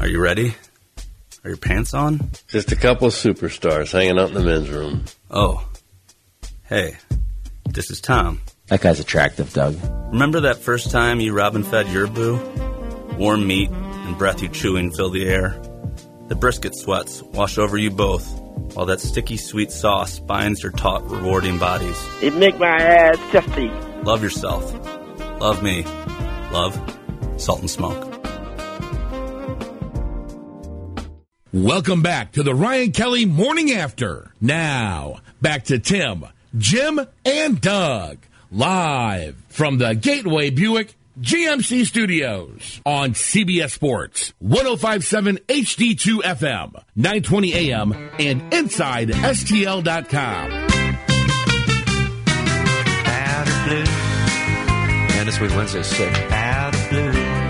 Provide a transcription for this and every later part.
Are you ready? Are your pants on? Just a couple of superstars hanging out in the men's room. Oh. Hey, this is Tom. That guy's attractive, Doug. Remember that first time you robin fed your boo? Warm meat and breath you chewing fill the air. The brisket sweats wash over you both, while that sticky sweet sauce binds your taut, rewarding bodies. It make my ass testy. Love yourself. Love me. Love Salt and Smoke. Welcome back to the Ryan Kelly Morning After. Now, back to Tim, Jim, and Doug. Live from the Gateway Buick GMC Studios on CBS Sports, 105.7 HD2 FM, 920 AM, and inside STL.com. Powder blue. And this week, Wednesday, sick. Powder blue.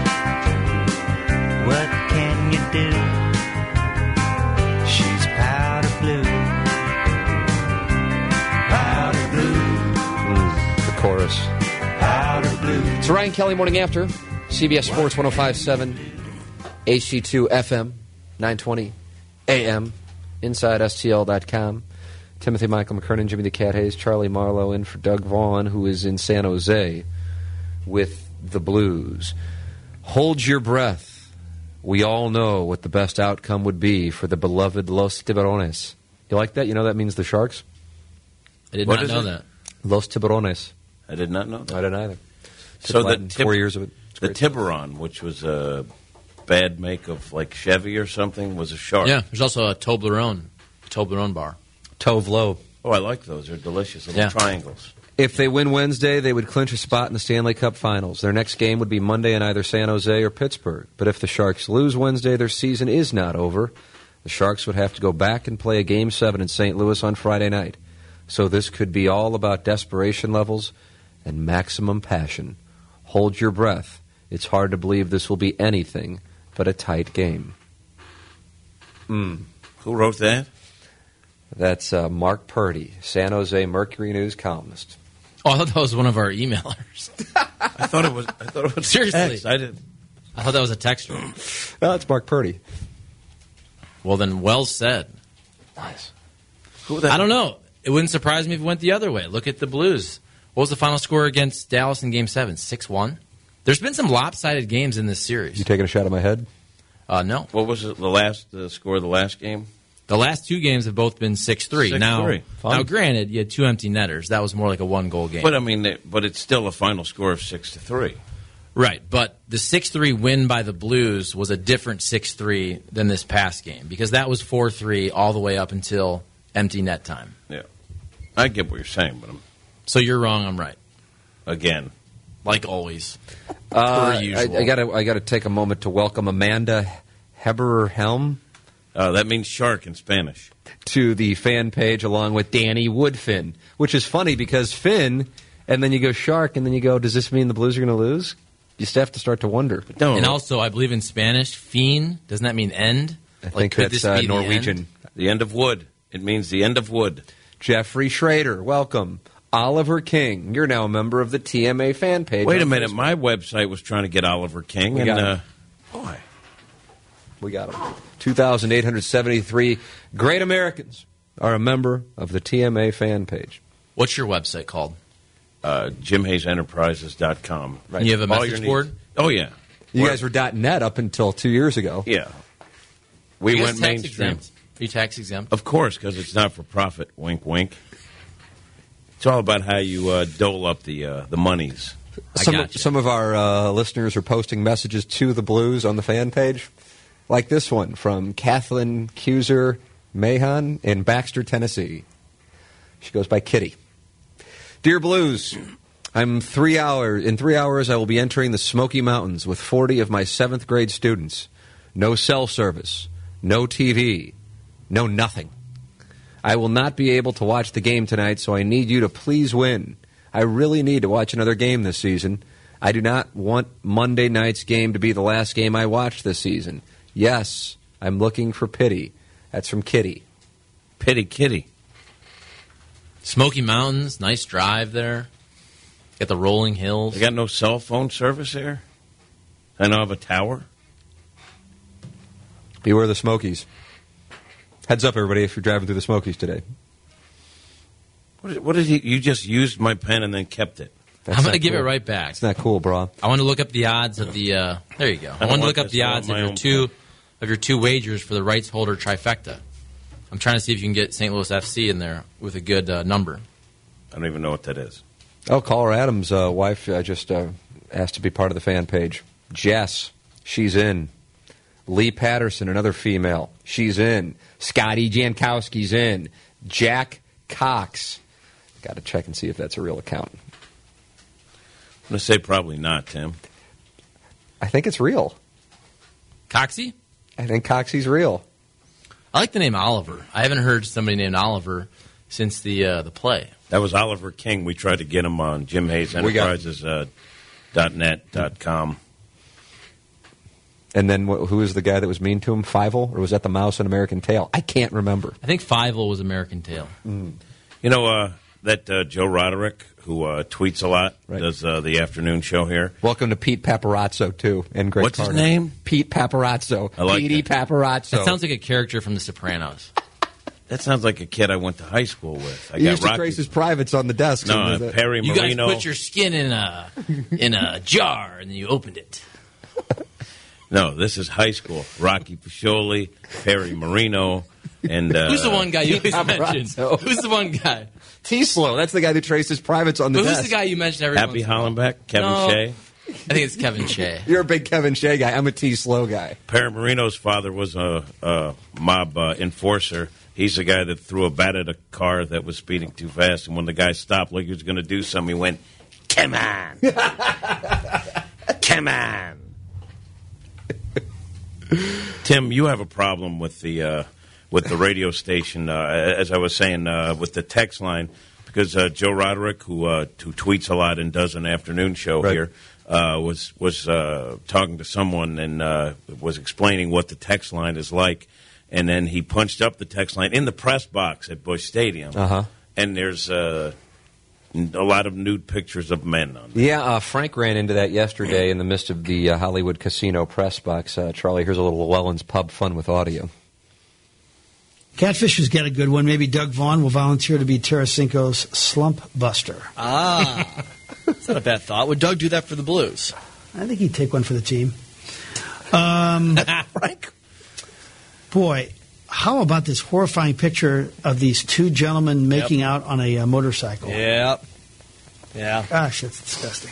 What can you do? She's powder blue. Powder blue. The chorus. Powder blue. It's Ryan Kelly Morning After, CBS Sports 105.7, HD2 FM, 920 AM, inside STL.com. Timothy Michael McKernan, Jimmy the Cat Hayes, Charlie Marlowe in for Doug Vaughn, who is in San Jose with the Blues. Hold your breath. We all know what the best outcome would be for the beloved Los Tiburones. You like that? You know that means the Sharks? I did not know that. Los Tiburones. I did not know that. I didn't either. So the 4 years of it. The Tiburon, which was a bad make of like Chevy or something, was a shark. Yeah, there's also a Toblerone bar. Tovlo. Oh, I like those. They're delicious. Little triangles. If they win Wednesday, they would clinch a spot in the Stanley Cup Finals. Their next game would be Monday in either San Jose or Pittsburgh. But if the Sharks lose Wednesday, their season is not over. The Sharks would have to go back and play a Game 7 in St. Louis on Friday night. So this could be all about desperation levels and maximum passion. Hold your breath. It's hard to believe this will be anything but a tight game. Who wrote that? That's Mark Purdy, San Jose Mercury News columnist. Oh, I thought that was one of our emailers. I thought it was Seriously. text. I thought that was a texter. No, it's Mark Purdy. Well, then, well said. Nice. I don't know. It wouldn't surprise me if it went the other way. Look at the Blues. What was the final score against Dallas in Game 7? 6-1? There's been some lopsided games in this series. You taking a shot at my head? No. What was the score of the last game? The last two games have both been 6-3. 6-3. Now, granted, you had two empty netters. That was more like a one-goal game. But I mean, but it's still a final score of 6-3. Right, but the 6-3 win by the Blues was a different 6-3 than this past game because that was 4-3 all the way up until empty net time. Yeah, I get what you're saying, but so you're wrong. I'm right. Again, like always, per usual. I got to take a moment to welcome Amanda Heber-Helm. That means shark in Spanish. To the fan page along with Danny Woodfin, which is funny because Finn, and then you go shark, and then you go, does this mean the Blues are going to lose? You still have to start to wonder. And also, I believe in Spanish, fin, doesn't that mean end? I think that's Norwegian. The end of wood. It means the end of wood. Jeffrey Schrader, welcome. Oliver King, you're now a member of the TMA fan page. Wait a minute, my website was trying to get Oliver King. We got him. 2,873 great Americans are a member of the TMA fan page. What's your website called? JimHayesEnterprises.com. Right. You have a message board? Oh, yeah. You guys were .net up until 2 years ago. Yeah. We went mainstream. Exempt? Are you tax exempt? Of course, because it's not for profit. Wink, wink. It's all about how you dole up the monies. Some of our listeners are posting messages to the Blues on the fan page, like this one from Kathleen Cuser Mahan in Baxter, Tennessee. She goes by Kitty. Dear Blues, in 3 hours I will be entering the Smoky Mountains with 40 of my 7th grade students. No cell service, no TV, no nothing. I will not be able to watch the game tonight, so I need you to please win. I really need to watch another game this season. I do not want Monday night's game to be the last game I watch this season. Yes, I'm looking for pity. That's from Kitty. Pity Kitty. Smoky Mountains, nice drive there. Got the rolling hills. They got no cell phone service there? I don't have a tower? Beware the Smokies. Heads up, everybody, if you're driving through the Smokies today. What is he? You just used my pen and then kept it. That's I'm going to not give cool. it right back. It's not cool, bro. I want to look up the odds of the. There you go. I don't want to want look up this. the I want odds my of own your two wagers for the rights holder trifecta. I'm trying to see if you can get St. Louis FC in there with a good number. I don't even know what that is. Oh, Caller Adams' wife just asked to be part of the fan page. Jess, she's in. Lee Patterson, another female, she's in. Scotty Jankowski's in. Jack Cox. Got to check and see if that's a real account. I'm going to say probably not, Tim. I think it's real. Coxie? I think Coxie's real. I like the name Oliver. I haven't heard somebody named Oliver since the play. That was Oliver King. We tried to get him on Jim Hayes Enterprises .net.com. And then who was the guy that was mean to him? Fievel? Or was that the Mouse and American Tail? I can't remember. I think Fievel was American Tail. You know, that Joe Roderick, who tweets a lot, Right. does the afternoon show here. Welcome to Pete Paparazzo, too. And Greg What's his Carter. name? Pete Paparazzo. I like Petey that. Paparazzo. That sounds like a character from The Sopranos. That sounds like a kid I went to high school with. I He got used to Rocky. trace his privates on the desk. No, Perry You guys Marino. put your skin in a jar and then you opened it. No, this is high school. Rocky Pacioli, Perry Marino, and Who's the one guy you always mention? Paparazzo. Who's the one guy? T-Slow. That's the guy that traced his privates on the Who's desk. the guy you mentioned every Happy once in a while? Hollenbeck, Kevin No. Shea. I think it's Kevin Shea. You're a big Kevin Shea guy. I'm a T-Slow guy. Perry Marino's father was a mob enforcer. He's the guy that threw a bat at a car that was speeding too fast, and when the guy stopped like he was going to do something, he went, "Come on, come on." Tim, you have a problem with the radio station, as I was saying, with the text line, because Joe Roderick, who tweets a lot and does an afternoon show Right. here, was talking to someone and was explaining what the text line is like, and then he punched up the text line in the press box at Busch Stadium, and there's a lot of nude pictures of men on there. Yeah, Frank ran into that yesterday in the midst of the Hollywood Casino press box. Charlie, here's a little Llewellyn's Pub fun with audio. Catfish has got a good one. Maybe Doug Vaughn will volunteer to be Tarasenko's slump buster. Ah, that's not a bad thought. Would Doug do that for the Blues? I think he'd take one for the team. Frank? Boy, how about this horrifying picture of these two gentlemen making out on a motorcycle? Yeah. Gosh, that's disgusting.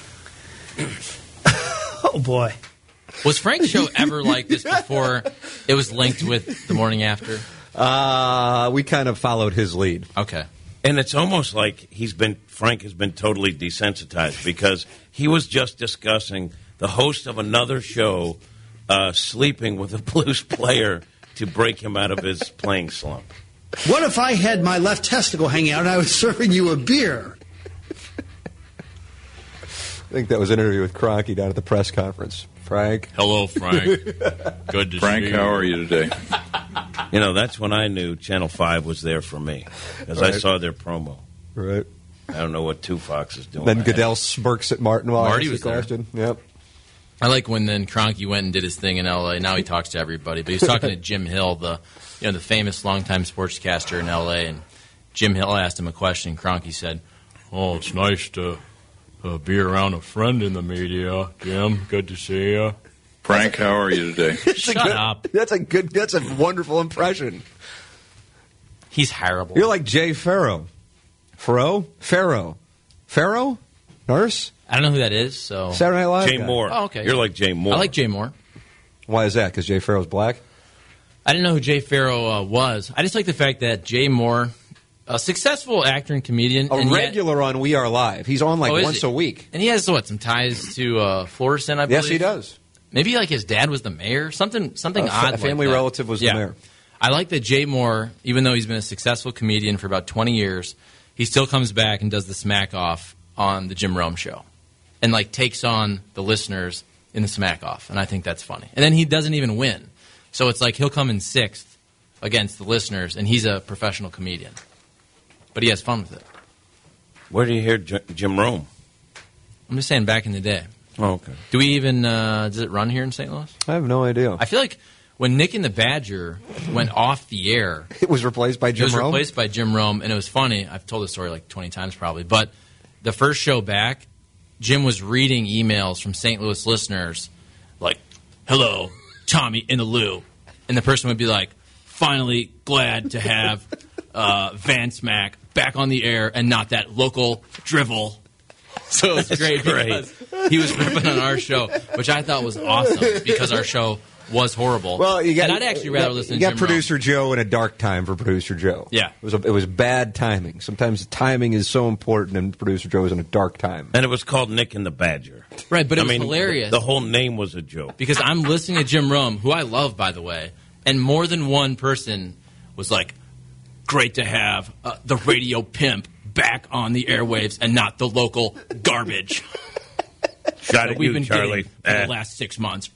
Oh, boy. Was Frank's show ever like this before it was linked with the morning after? We kind of followed his lead. Okay. And it's almost like Frank has been totally desensitized, because he was just discussing the host of another show sleeping with a Blues player to break him out of his playing slump. What if I had my left testicle hanging out and I was serving you a beer? I think that was an interview with Kroenke down at the press conference. Frank. Hello, Frank. Good to Frank, see you. how are you today? You know, that's when I knew Channel 5 was there for me, because I Right. saw their promo. Right. I don't know what Two Fox is doing. Then Goodell smirks at Martin while Marty I ask was the there. question. Yep. I like when then Kroenke went and did his thing in L.A. Now he talks to everybody, but he was talking to Jim Hill, the famous longtime sportscaster in L.A. And Jim Hill asked him a question. Kroenke said, "Oh, it's nice to be around a friend in the media, Jim. Good to see you." Frank, how are you today? Shut up. That's a wonderful impression. He's horrible. You're like Jay Farrow. Farrow? Nurse? I don't know who that is. So Saturday Night Live Jay guy. Moore. Oh, okay. You're like Jay Moore. I like Jay Moore. Why is that? Because Jay Farrow's black? I didn't know who Jay Farrow was. I just like the fact that Jay Moore, a successful actor and comedian, A and yet- regular on We Are Live. He's on Oh, is once he? a week. and he has some ties to Florissant, I believe. Yes, he does. Maybe like his dad was the mayor, something A odd. a family like that. relative was Yeah. the mayor. I like that Jay Moore, even though he's been a successful comedian for about 20 years, he still comes back and does the smack off on the Jim Rome show, and takes on the listeners in the smack off, and I think that's funny. And then he doesn't even win, so it's like he'll come in sixth against the listeners, and he's a professional comedian, but he has fun with it. Where do you hear Jim Rome? I'm just saying, back in the day. Oh, okay. Do we even does it run here in St. Louis? I have no idea. I feel like when Nick and the Badger went off the air, It was replaced by Jim it was Rome? replaced by Jim Rome, and it was funny. I've told this story like 20 times probably, but the first show back, Jim was reading emails from St. Louis listeners like, "Hello, Tommy in the Lou," and the person would be like, "Finally glad to have Van Smack back on the air and not that local drivel." So it was great because he was ripping on our show, which I thought was awesome because our show was horrible. Well, and I'd actually rather listen to You got Jim Producer Joe in a dark time for Producer Joe. Yeah. It was bad timing. Sometimes the timing is so important, and Producer Joe is in a dark time. And it was called Nick and the Badger. Rome. Right, but it was hilarious. The whole name was a joke. Because I'm listening to Jim Rome, who I love, by the way, and more than one person was like, "Great to have the radio pimp back on the airwaves and not the local garbage Shot that at we've you, been Charlie. getting for the last 6 months."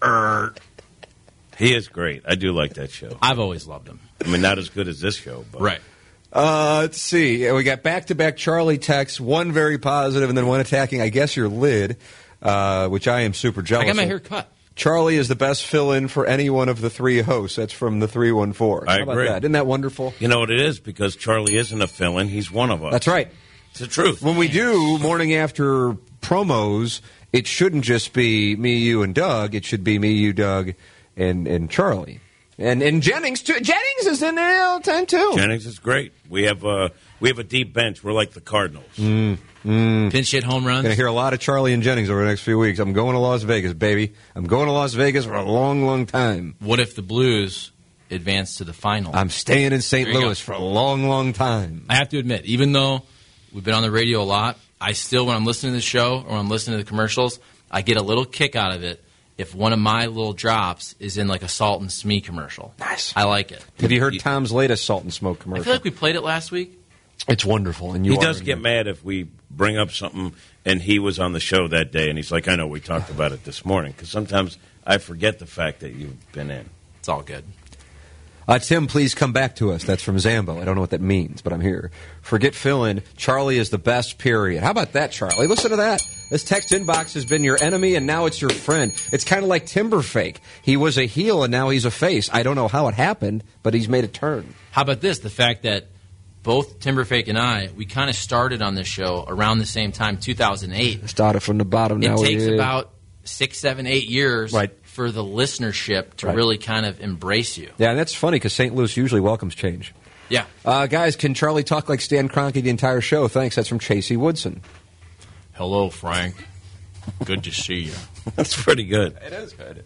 He is great. I do like that show. I've always loved him. I mean, not as good as this show, but Right. Let's see. We got back-to-back Charlie texts, one very positive and then one attacking, I guess, your lid, which I am super jealous I got my of. hair cut. Charlie is the best fill-in for any one of the three hosts. That's from the 314. I How about agree. that? Isn't that wonderful? you know what it is? Because Charlie isn't a fill-in. He's one of us. That's right. It's the truth. When we do morning after promos, it shouldn't just be me, you, and Doug. It should be me, you, Doug, and Charlie. And Jennings, too. Jennings is in there all the time, too. Jennings is great. We have a deep bench. We're like the Cardinals. Pinch hit home runs. Going to hear a lot of Charlie and Jennings over the next few weeks. I'm going to Las Vegas, baby. I'm going to Las Vegas for a long, long time. What if the Blues advance to the final? I'm staying in St. There you Louis go. for a long, long time. I have to admit, even though we've been on the radio a lot, I still, when I'm listening to the show or when I'm listening to the commercials, I get a little kick out of it if one of my little drops is in like a Salt and Smee commercial. Nice. I like it. Have you heard Tom's latest Salt and Smoke I commercial? feel like we played it last week. It's wonderful. And you He are does in get there. mad if we bring up something and he was on the show that day and he's like, "I know we talked about it this morning," because sometimes I forget the fact that you've been in. It's all good. Tim, please come back to us. That's from Zambo. I don't know what that means, but I'm here. Forget fill-in. Charlie is the best, period. How about that, Charlie? Listen to that. This text inbox has been your enemy, and now it's your friend. It's kind of like Timberfake. He was a heel, and now he's a face. I don't know how it happened, but he's made a turn. How about this? The fact that both Timberfake and I, we kind of started on this show around the same time, 2008. Started from the bottom. It now takes we- about 6, 7, 8 years Right. for the listenership to Right. really kind of embrace you. Yeah, and that's funny because St. Louis usually welcomes change. Yeah. Guys, can Charlie talk like Stan Kroenke the entire show? Thanks. That's from Chasey Woodson. Hello, Frank. Good to see you. That's pretty good. It is good.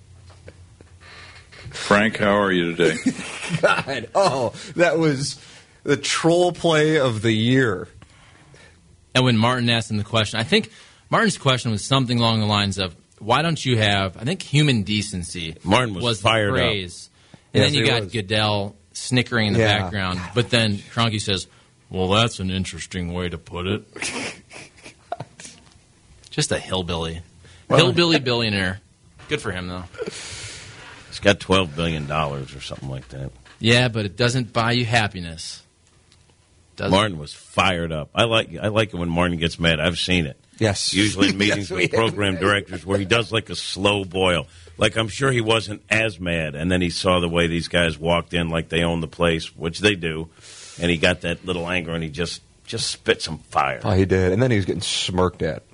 Frank, how are you today? God. Oh, that was the troll play of the year. And when Martin asked him the question, I think Martin's question was something along the lines of, why don't you have, I think human decency Martin was the fired up. phrase. And Yes, then you he got was. Goodell snickering in the Yeah. background. But then Kroenke says, well, that's an interesting way to put it. Just a hillbilly. Hillbilly billionaire. Good for him, though. He's got $12 billion or something like that. Yeah, but it doesn't buy you happiness. Doesn't. Martin was fired up. I like it when Martin gets mad. I've seen it. Yes. Usually in meetings Yes, we with have. program directors where he does like a slow boil. Like, I'm sure he wasn't as mad, and then he saw the way these guys walked in like they own the place, which they do, and he got that little anger, and he just spit some fire. Oh, he did. And then he was getting smirked at.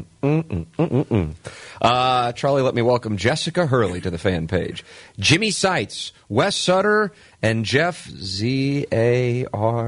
Charlie, let me welcome Jessica Hurley to the fan page. Jimmy Seitz, Wes Sutter, and Jeff Zarzek.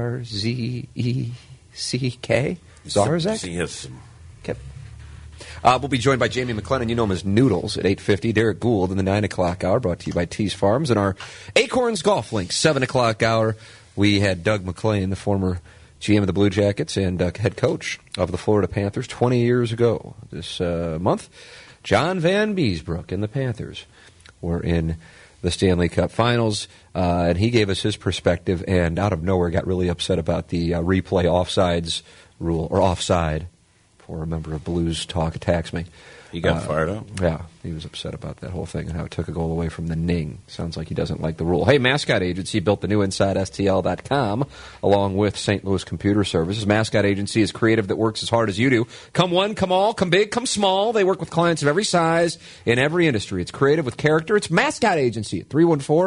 Zarzek? He has some. Okay. We'll be joined by Jamie McLennan. You know him as Noodles at 8:50. Derek Gould in the 9 o'clock hour, brought to you by Tees Farms. And our Acorns Golf Link, 7 o'clock hour, we had Doug McClain, the former GM of the Blue Jackets and head coach of the Florida Panthers 20 years ago this month. John Van Beesbrook and the Panthers were in the Stanley Cup Finals, and he gave us his perspective and out of nowhere got really upset about the replay offsides rule, or offside before a member of Blues Talk attacks me. He got fired up. Yeah, he was upset about that whole thing and how it took a goal away from the Ning. Sounds like he doesn't like the rule. Hey, Mascot Agency built the new InsideSTL.com along with St. Louis Computer Services. Mascot Agency is creative that works as hard as you do. Come one, come all, come big, come small. They work with clients of every size in every industry. It's creative with character. It's Mascot Agency at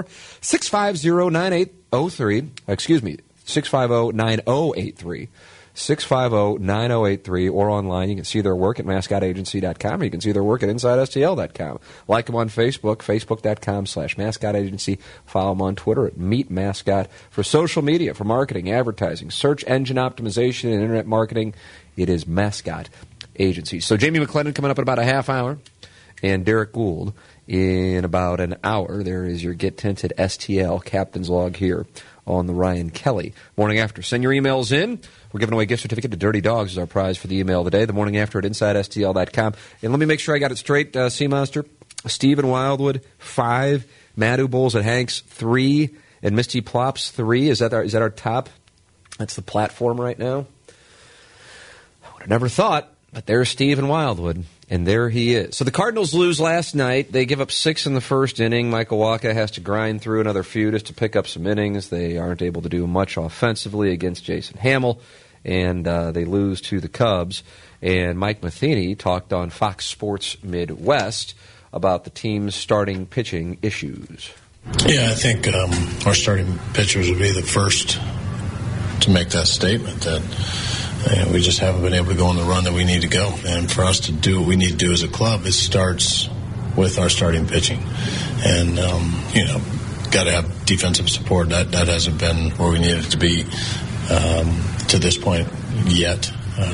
314-650-9803. Excuse me, 650-9083. 650-9083 or online. You can see their work at mascotagency.com or you can see their work at InsideSTL.com. Like them on Facebook, facebook.com/mascotagency. Follow them on Twitter at MeetMascot. For social media, for marketing, advertising, search engine optimization, and internet marketing, it is Mascot Agency. So Jamie McLennan coming up in about a half hour and Derek Gould in about an hour. There is your Get Tinted STL Captain's Log here on the Ryan Kelly Morning After. Send your emails in. We're giving away a gift certificate to Dirty Dogs as our prize for the email today. The Morning After at InsideSTL.com. And let me make sure I got it straight, Sea Monster. Stephen Wildwood, 5. Madu Bulls at Hanks, 3. And Misty Plops, 3. Is that our top? That's the platform right now. I would have never thought, but there's Stephen Wildwood. And there he is. So the Cardinals lose last night. They give up 6 in the first inning. Michael Wacha has to grind through another few just to pick up some innings. They aren't able to do much offensively against Jason Hamill, and they lose to the Cubs. And Mike Matheny talked on Fox Sports Midwest about the team's starting pitching issues. Yeah, I think our starting pitchers would be the first to make that statement that we just haven't been able to go on the run that we need to go. And for us to do what we need to do as a club, it starts with our starting pitching. And, got to have defensive support. That hasn't been where we needed it to be to this point yet.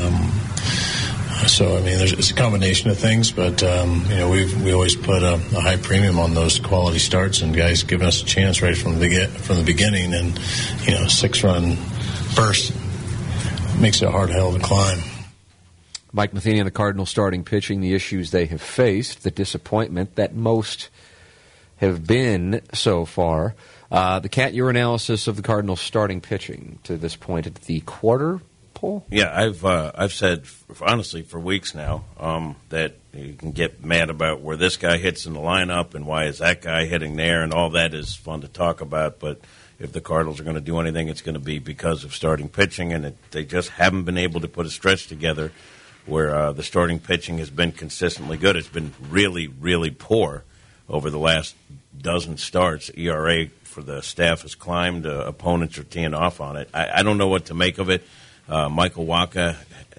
It's a combination of things, but, we always put a high premium on those quality starts and guys giving us a chance right from the beginning. And, 6-run burst makes it a hard hell of a climb. Mike Matheny and the Cardinals starting pitching, the issues they have faced, the disappointment that most have been so far. The Cat, your analysis of the Cardinals starting pitching to this point at the quarter poll? Yeah, I've said, honestly, for weeks now that you can get mad about where this guy hits in the lineup and why is that guy hitting there, and all that is fun to talk about, but if the Cardinals are going to do anything, it's going to be because of starting pitching, and they just haven't been able to put a stretch together where the starting pitching has been consistently good. It's been really, really poor over the last dozen starts. ERA for the staff has climbed. Opponents are teeing off on it. I don't know what to make of it. Michael Wacha,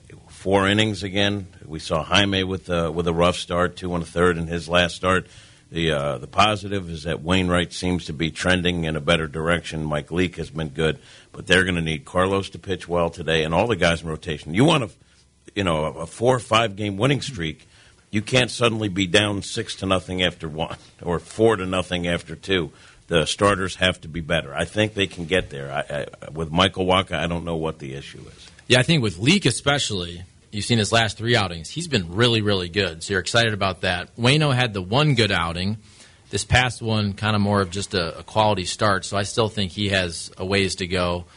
4 innings again. We saw Jaime with a rough start, 2 1/3 in his last start. The positive is that Wainwright seems to be trending in a better direction. Mike Leake has been good, but they're going to need Carlos to pitch well today and all the guys in rotation. You want a 4 or 5 game winning streak. You can't suddenly be down 6-0 after 1 or 4-0 after 2. The starters have to be better. I think they can get there. With Michael Wacha, I don't know what the issue is. Yeah, I think with Leake especially, you've seen his last 3 outings. He's been really, really good, so you're excited about that. Waino had the 1 good outing. This past one, kind of more of just a quality start, so I still think he has a ways to go.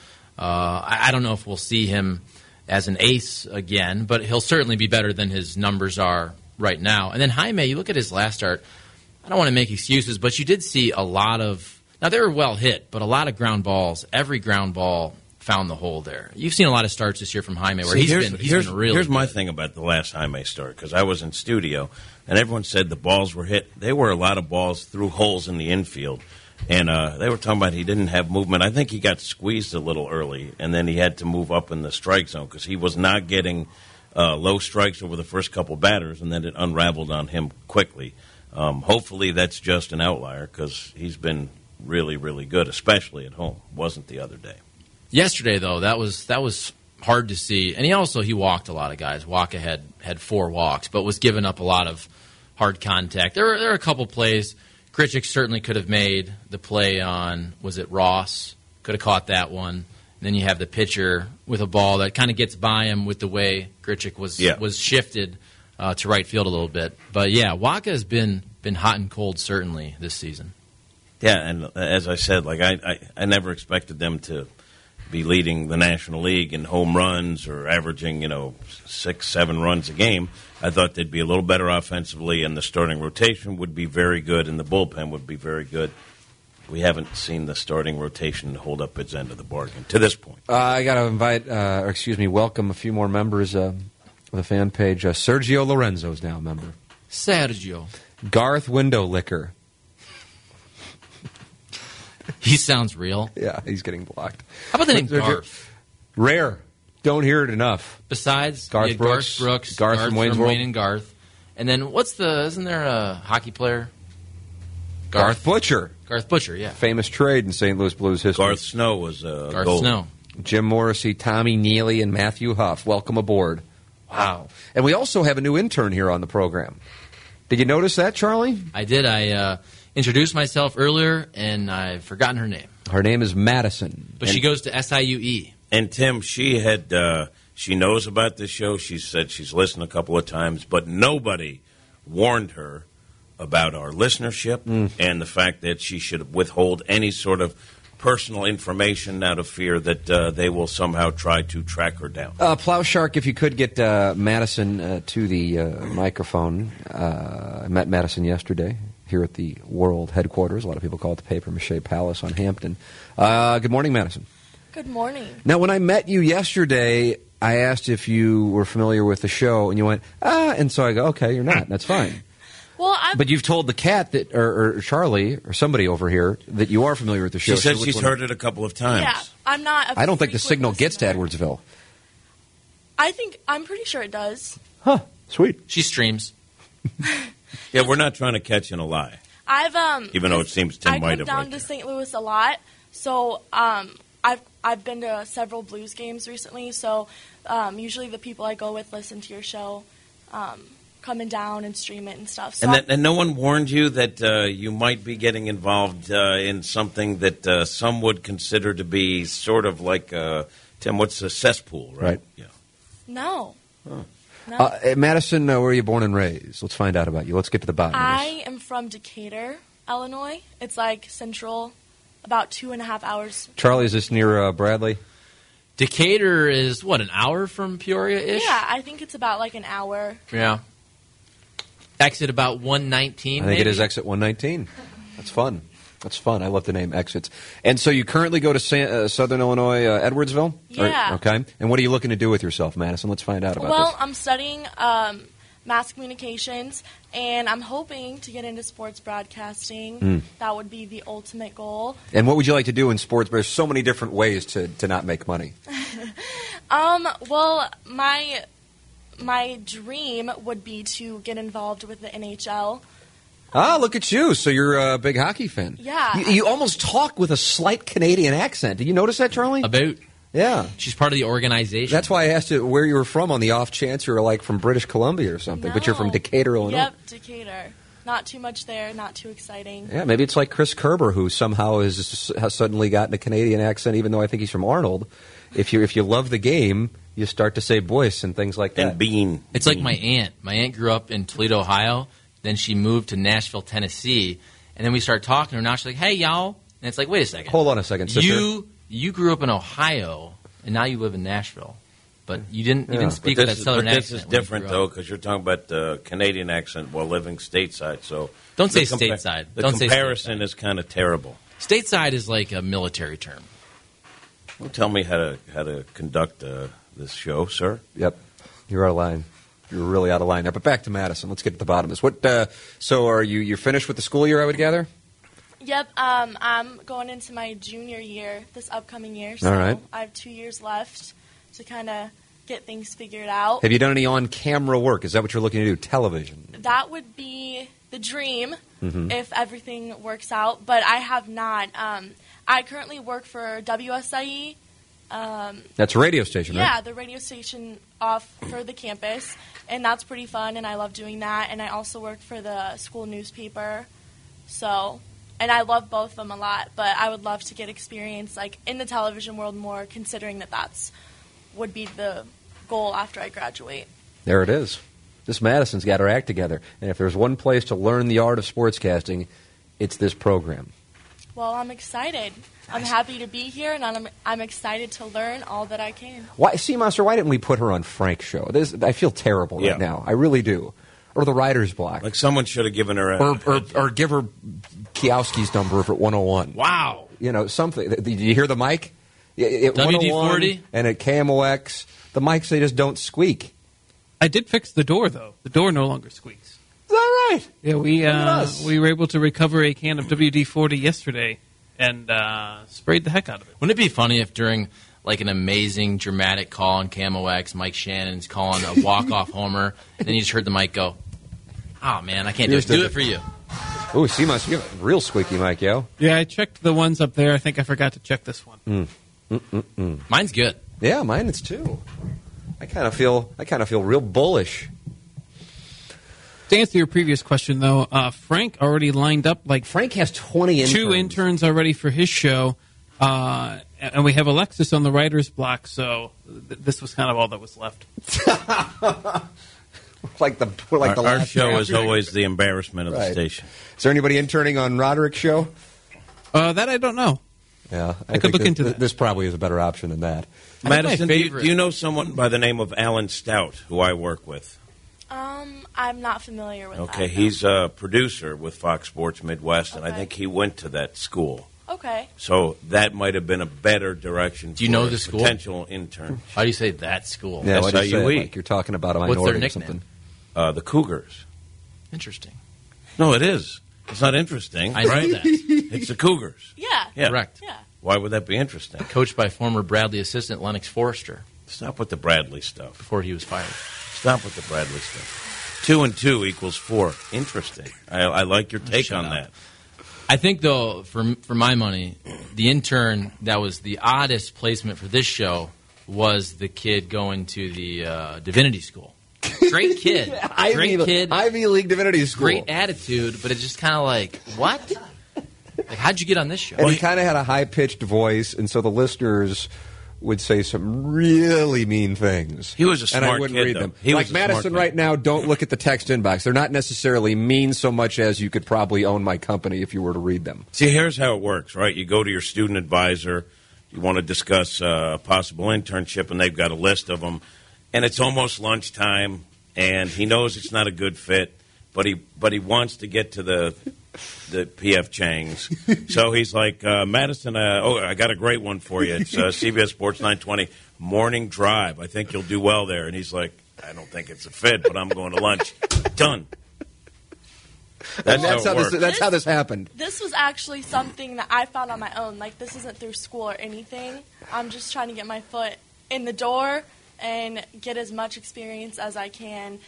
I don't know if we'll see him as an ace again, but he'll certainly be better than his numbers are right now. And then Jaime, you look at his last start, I don't want to make excuses, but you did see a lot of, now they were well hit, but a lot of ground balls. Every ground ball found the hole there. You've seen a lot of starts this year from Jaime where he's been really Here's good. my thing about the last Jaime start, because I was in studio, and everyone said the balls were hit. They were a lot of balls through holes in the infield, and they were talking about he didn't have movement. I think he got squeezed a little early, and then he had to move up in the strike zone because he was not getting low strikes over the first couple batters, and then it unraveled on him quickly. Hopefully that's just an outlier because he's been really, really good, especially at home. Wasn't the other day. Yesterday, though, that was hard to see. And he walked a lot of guys. Wacha had 4 walks, but was giving up a lot of hard contact. There were a couple plays. Grichuk certainly could have made the play on, was it Ross? Could have caught that one. And then you have the pitcher with a ball that kind of gets by him with the way Grichuk was shifted to right field a little bit. But, yeah, Wacha has been hot and cold certainly this season. Yeah, and as I said, like I never expected them to be leading the National League in home runs or averaging, 6-7 runs a game. I thought they'd be a little better offensively, and the starting rotation would be very good, and the bullpen would be very good. We haven't seen the starting rotation hold up its end of the bargain to this point. I got to welcome a few more members of the fan page. Sergio Lorenzo's now a member. Sergio. Garth Window Licker. He sounds real. Yeah, he's getting blocked. How about the name Garth? Rare. Don't hear it enough. Besides Garth Brooks, Garth from Wayne's World. Wayne and Garth. And then isn't there a hockey player? Garth Butcher. Garth Butcher, yeah. Famous trade in St. Louis Blues history. Garth Snow was a Garth goalie. Snow. Jim Morrissey, Tommy Neely, and Matthew Huff. Welcome aboard. Wow. And we also have a new intern here on the program. Did you notice that, Charlie? I did. I introduced myself earlier, and I've forgotten her name. Her name is Madison. But she goes to SIUE. And Tim, she knows about this show. She said she's listened a couple of times, but nobody warned her about our listenership and the fact that she should withhold any sort of personal information out of fear that they will somehow try to track her down. Plow Shark, if you could get Madison to the microphone. I met Madison yesterday here at the World headquarters. A lot of people call it the Paper Mache Palace on Hampton. Good morning, Madison. Good morning. Now, when I met you yesterday, I asked if you were familiar with the show, and you went, and so I go, okay, you're not. That's fine. Well, but you've told the cat that, or Charlie, or somebody over here, that you are familiar with the show. She said she's heard it a couple of times. Yeah, I'm not. I don't think the signal gets to Edwardsville. I'm pretty sure it does. Huh? Sweet. She streams. Yeah, we're not trying to catch in a lie. Even though it seems Tim might have. I come down to St. Louis a lot, so I've been to several Blues games recently. So usually the people I go with listen to your show. Coming down and stream it and stuff. So and no one warned you that you might be getting involved in something that some would consider to be sort of like, Tim, what's a cesspool, right? Yeah. No. Huh. No. Madison, where are you born and raised? Let's find out about you. Let's get to the bottom of this. I am from Decatur, Illinois. It's like central, about 2.5 hours. Charlie, is this near Bradley? Decatur is, an hour from Peoria-ish? Yeah, I think it's about like an hour. Yeah. Exit about 119, I think it is exit 119. That's fun. That's fun. I love the name Exits. And so you currently go to Southern Illinois, Edwardsville? Yeah. Okay. And what are you looking to do with yourself, Madison? Let's find out about this. Well, I'm studying mass communications, and I'm hoping to get into sports broadcasting. That would be the ultimate goal. And what would you like to do in sports? There's so many different ways to not make money. Well, my dream would be to get involved with the NHL. Look at you. So you're a big hockey fan. Yeah. You almost talk with a slight Canadian accent. Did you notice that, Charlie? About. Yeah. She's part of the organization. That's why I asked you where you were from on the off chance you were like from British Columbia or something. No. But you're from Decatur, Illinois. Yep, Decatur. Not too much there, not too exciting. Yeah, maybe it's like Chris Kerber, who somehow has suddenly gotten a Canadian accent, even though I think he's from Arnold. If you love the game, you start to say Boyce and things like that. And Bean. It's like my aunt. My aunt grew up in Toledo, Ohio. Then she moved to Nashville, Tennessee. And then we started talking to her. Now she's like, hey, y'all. And it's like, wait a second. Hold on a second, sister. You grew up in Ohio, and now you live in Nashville. But you didn't speak with that southern accent. This is different, though, because you're talking about the Canadian accent while living stateside. So don't say stateside. The don't comparison is kind of terrible. Stateside is like a military term. Well, tell me how to conduct this show, sir. Yep, you're out of line. You're really out of line there. But back to Madison. Let's get to the bottom of this. What? So are you're finished with the school year? I would gather. Yep, I'm going into my junior year this upcoming year. So all right. I have 2 years left to kind of get things figured out. Have you done any on-camera work? Is that what you're looking to do? Television? That would be the dream if everything works out. But I have not. I currently work for WSIE. That's a radio station, right? Yeah, the radio station off for the campus, and that's pretty fun, and I love doing that. And I also work for the school newspaper, and I love both of them a lot. But I would love to get experience like in the television world more, considering that's would be the goal after I graduate. There it is. This Madison's got her act together, and if there's one place to learn the art of sportscasting, it's this program. Well, I'm excited. I'm happy to be here, and I'm excited to learn all that I can. Why, Sea Monster, why didn't we put her on Frank's show? I feel terrible right now. I really do. Or the writer's block. Like someone should have given her a... Or give her Kiowski's number if at 101. Wow. You know, something. Did you hear the mic? At WD-40? And at KMOX, the mics, they just don't squeak. I did fix the door, though. The door no longer squeaks. Is that right? Yeah, we were able to recover a can of WD-40 yesterday and sprayed the heck out of it. Wouldn't it be funny if during like an amazing dramatic call on KMOX, Mike Shannon's calling a walk-off homer, and then you just heard the mic go, "Oh man, I can't do it for you." Ooh, Sea Monster, you have a real squeaky mic, yo. Yeah, I checked the ones up there. I think I forgot to check this one. Mine's good. Yeah, mine is too. I kind of feel real bullish. To answer your previous question, though, Frank already lined up Frank has 20 interns. 2 interns already for his show, and we have Alexis on the writer's block. So this was kind of all that was left. Our show is always the embarrassment of the station. Is there anybody interning on Roderick's show? That I don't know. Yeah, I could look into that. This probably is a better option than that. Madison, do you know someone by the name of Alan Stout, who I work with? I'm not familiar with that. Okay, he's a producer with Fox Sports Midwest, and I think he went to that school. Okay. So that might have been a better direction Do you for know a the school? potential intern. How do you say that school? Yeah, what do you say? SIUE. Like you're talking about a What's minority their or something. nickname? The Cougars. Interesting. No, it is. It's not interesting, I know right? that. It's the Cougars. Yeah. Correct. Yeah. Why would that be interesting? Coached by former Bradley assistant Lennox Forrester Stop with the Bradley stuff. before he was fired. Stop with the Bradley stuff. 2 and 2 equals 4. Interesting. I like your take on that. I think, though, for my money, the intern that was the oddest placement for this show was the kid going to the divinity school. Great kid. Great kid. Ivy League Divinity School. Great attitude, but it's just kind of like, what? Like, how'd you get on this show? And he kind of had a high-pitched voice, and so the listeners would say some really mean things. He was a smart and I wouldn't kid, read though. them. He like was a smart Madison kid. right now, don't look at the text inbox. They're not necessarily mean so much as you could probably own my company if you were to read them. See, here's how it works, right? You go to your student advisor. You want to discuss a possible internship, and they've got a list of them. And it's almost lunchtime, and he knows it's not a good fit, but he wants to get to the P.F. Chang's. So he's like, Madison, I got a great one for you. It's CBS Sports 920, Morning Drive. I think you'll do well there. And he's like, I don't think it's a fit, but I'm going to lunch. Done. That's how this happened. This was actually something that I found on my own. Like, this isn't through school or anything. I'm just trying to get my foot in the door and get as much experience as I can.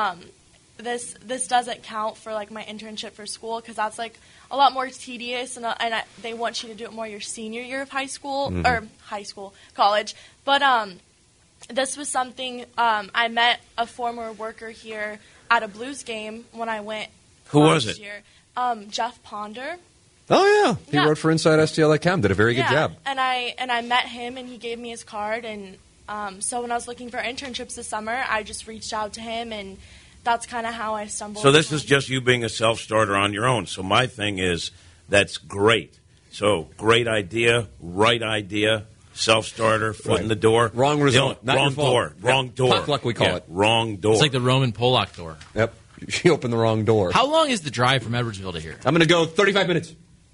This doesn't count for like my internship for school because that's like a lot more tedious, and they want you to do it more your senior year of high school or college. But this was something I met a former worker here at a Blues game when I went. Who was it? Year. Jeff Ponder. Oh yeah, he wrote for InsideSTL.com. Did a very good job. And I met him, and he gave me his card, and so when I was looking for internships this summer, I just reached out to him, and that's kind of how I stumbled. So this is just you being a self-starter on your own. So my thing is, that's great. So great idea, right idea, self-starter, foot in the door. Wrong result. Not wrong your fault. door. Wrong door. Tough luck, we call it. Wrong door. It's like the Roman Pollock door. Yep. She opened the wrong door. How long is the drive from Edwardsville to here? I'm going to go 35 minutes.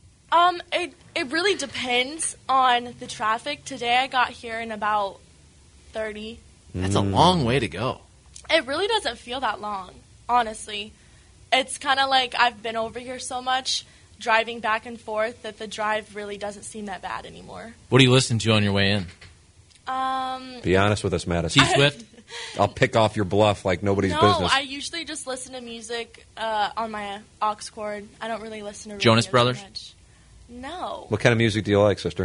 It really depends on the traffic. Today I got here in about 30. That's a long way to go. It really doesn't feel that long, honestly. It's kind of like I've been over here so much, driving back and forth, that the drive really doesn't seem that bad anymore. What do you listen to on your way in? Be honest with us, Madison. T-Swift? I'll pick off your bluff like nobody's No, business. I usually just listen to music on my aux cord. I don't really listen to radio Jonas too Brothers? much. No. What kind of music do you like, sister?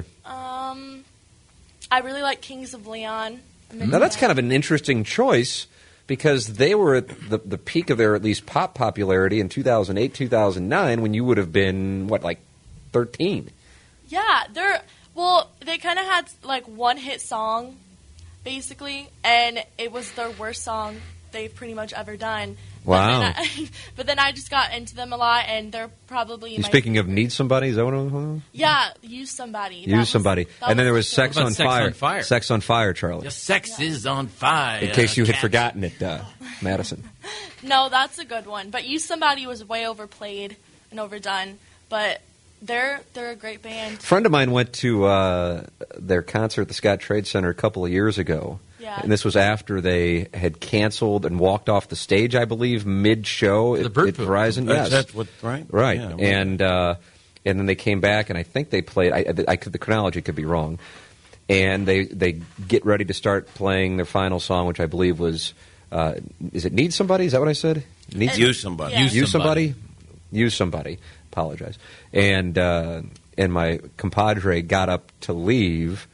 I really like Kings of Leon. Now, that's kind of an interesting choice because they were at the peak of their at least pop popularity in 2008, 2009 when you would have been, what, like 13? Yeah, they kind of had like one hit song, basically, and it was their worst song they've pretty much ever done. Wow. But then I just got into them a lot, and they're probably You speaking of Need Somebody? Is that what it was? Yeah, Use Somebody. Use Somebody. And then there was Sex on Fire. Fire? Sex on Fire, Charlie. Your sex is on fire. In case you had forgotten it, Madison. No, that's a good one. But Use Somebody was way overplayed and overdone. But they're a great band. A friend of mine went to their concert at the Scott Trade Center a couple of years ago. Yeah. And this was after they had canceled and walked off the stage, I believe, mid-show at Verizon. Yes. That's what, right? Right. Yeah, and then they came back, and I think they played. The chronology could be wrong. And they get ready to start playing their final song, which I believe was, is it Need Somebody? Is that what I said? Use Somebody. Yeah. Use Somebody? Use Somebody. Apologize. And my compadre got up to leave,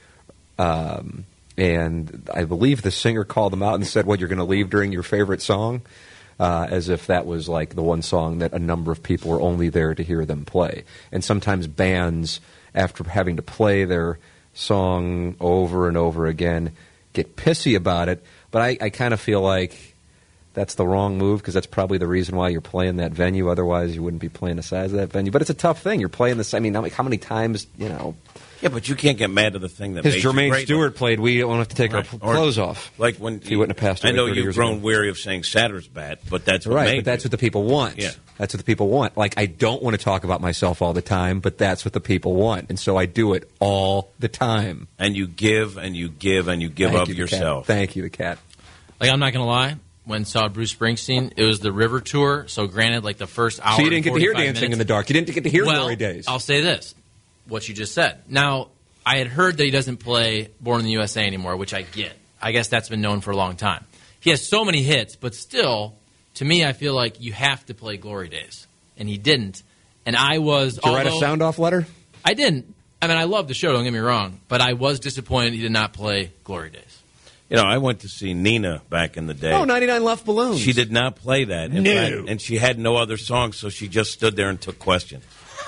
and I believe the singer called them out and said, "What, you're going to leave during your favorite song?" As if that was like the one song that a number of people were only there to hear them play. And sometimes bands, after having to play their song over and over again, get pissy about it. But I kind of feel like that's the wrong move, because that's probably the reason why you're playing that venue. Otherwise, you wouldn't be playing the size of that venue. But it's a tough thing. You're playing this. I mean, how many times, Yeah, but you can't get mad at the thing that his made you Jermaine great. Stewart played, we don't have to take our clothes off. Like when he wouldn't have passed away I know 30 you've years grown ago. weary of saying Sattersbat, but that's what Right, made but that's you. what the people want. Yeah. That's what the people want. Like, I don't want to talk about myself all the time, but that's what the people want. And so I do it all the time. And you give and you give and you give Thank up you, the yourself. Cat. Thank you, the cat. Like, I'm not going to lie. When saw Bruce Springsteen, it was the River Tour. So, granted, like the first hour. So you didn't get to hear 45 Dancing in minutes- the Dark. You didn't get to hear well, Glory Days. I'll say this: what you just said. Now, I had heard that he doesn't play Born in the USA anymore, which I get. I guess that's been known for a long time. He has so many hits, but still, to me, I feel like you have to play Glory Days, and he didn't. And I was. Did you write a sound-off letter? I didn't. I mean, I love the show. Don't get me wrong, but I was disappointed he did not play Glory Days. I went to see Nina back in the day. Oh, 99 Left Balloons. She did not play that. In fact, and she had no other songs, so she just stood there and took questions.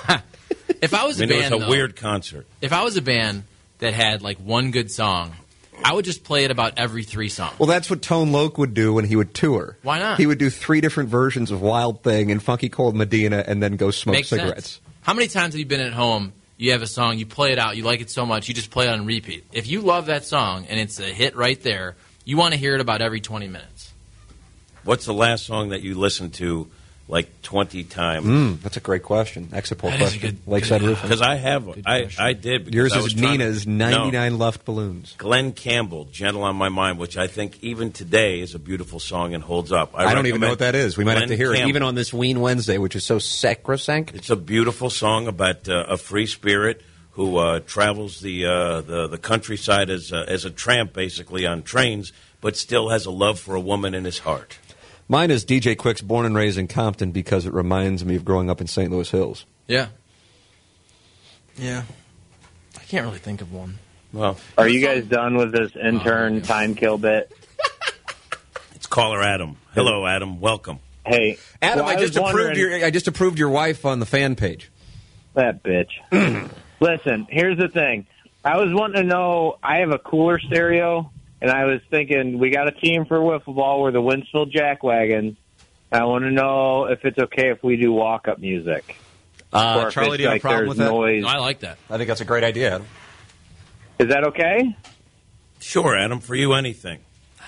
If I was I mean, a band, it was a weird concert. If I was a band that had like one good song, I would just play it about every 3 songs. Well, that's what Tone Loc would do when he would tour. Why not? He would do 3 different versions of Wild Thing and Funky Cold Medina and then go smoke Makes cigarettes. sense. How many times have you been at home, you have a song, you play it out, you like it so much, you just play it on repeat? If you love that song and it's a hit right there, you want to hear it about every 20 minutes. What's the last song that you listened to like 20 times? That's a great question. Exit poll That is a question. good- Lakeside Roof. Because I have, I did. Because Yours I is was trying Nina's to- 99 Left Balloons. Glenn Campbell, Gentle on My Mind, which I think even today is a beautiful song and holds up. I don't even know recommend what that is. We might have to Glenn hear it Campbell. even on this Ween Wednesday, which is so sacrosanct. It's a beautiful song about a free spirit who travels the countryside as a tramp, basically on trains, but still has a love for a woman in his heart. Mine is DJ Quick's Born and Raised in Compton because it reminds me of growing up in St. Louis Hills. Yeah. Yeah. I can't really think of one. Well, Are you guys done with this intern time kill bit? it's caller Adam. Hello, Adam. Welcome. Hey, Adam, well, I just approved your wife on the fan page. That bitch. Listen, here's the thing. I was wanting to know, I have a cooler stereo, and I was thinking we got a team for wiffle ball. We're the Winsfield Jackwagons. I want to know if it's okay if we do walk-up music. Or if Charlie, it's do you have a like problem there's with that? noise. No, I like that. I think that's a great idea, Adam. Is that okay? Sure, Adam. For you, anything.